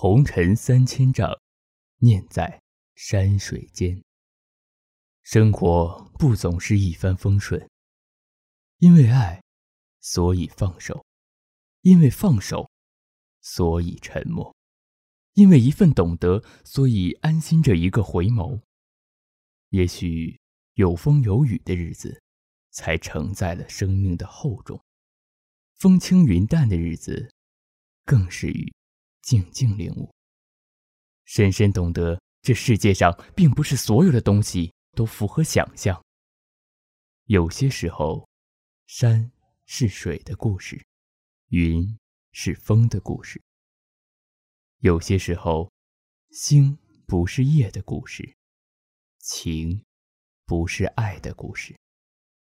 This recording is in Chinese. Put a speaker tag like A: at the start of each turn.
A: 红尘3000丈，念在山水间。生活不总是一帆风顺，因为爱，所以放手；因为放手，所以沉默；因为一份懂得，所以安心着一个回眸。也许有风有雨的日子，才承载了生命的厚重；风轻云淡的日子，更是与静静领悟。深深懂得，这世界上并不是所有的东西都符合想象。有些时候，山是水的故事，云是风的故事。有些时候，星不是夜的故事，情不是爱的故事。